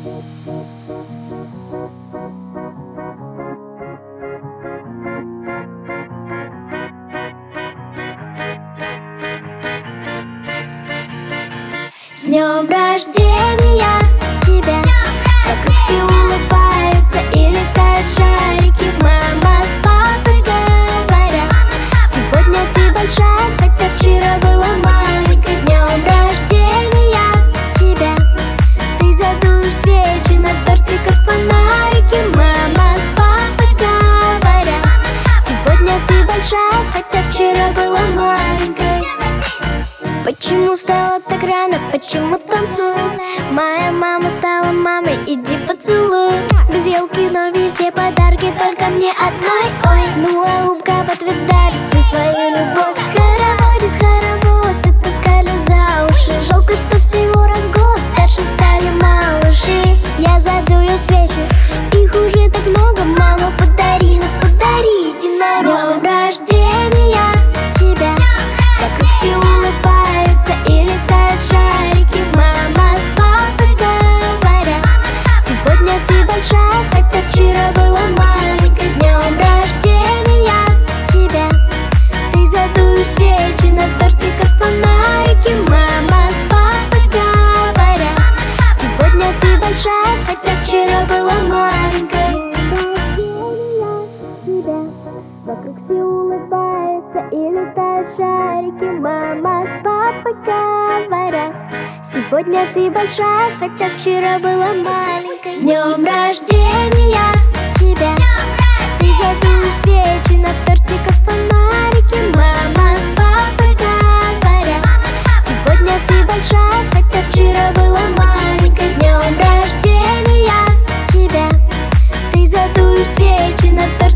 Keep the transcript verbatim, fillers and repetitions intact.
С днем рождения тебя! Вокруг все улыбаются и летают шарики. Мама с папой говорят: сегодня ты большая, хотя вчера была маленькой. С днем рождения тебя! Ты задуешь свечи на торте, как фонарики. Мама с папой говорят: сегодня ты большая, хотя вчера была маленькой. Почему встала так рано, почему танцую? Моя мама стала мамой, иди поцелуй. Без елки, но везде подарки, только мне одной. Ой, ну а улыбка подтверждает всю свою любовь. Хороводит хоровод, и таскали за уши. Жалко, что всего раз в год старше стали малыши. Я задую свечи, их уже так много. Мама, подари, ну подари, иди на С днем рождения тебя! Вокруг все улыбаются и летают шарики. Мама с папой говорят: сегодня ты большая, хотя вчера была маленькой. С днем рождения тебя! Ты задуешь свечи на торте, как фонарики. Мама с папой говорят: сегодня ты большая, хотя вчера была маленькой. Вокруг все улыбаются и летают шарики. Мама с папой говорят: сегодня ты большая, хотя вчера была маленькой. С днем рождения тебя! Ты задуешь свечи на торте, как фонарики. Мама с папой говорят: сегодня ты большая, хотя вчера была маленькой. С днем рождения тебя! Ты задуешь свечи на торте,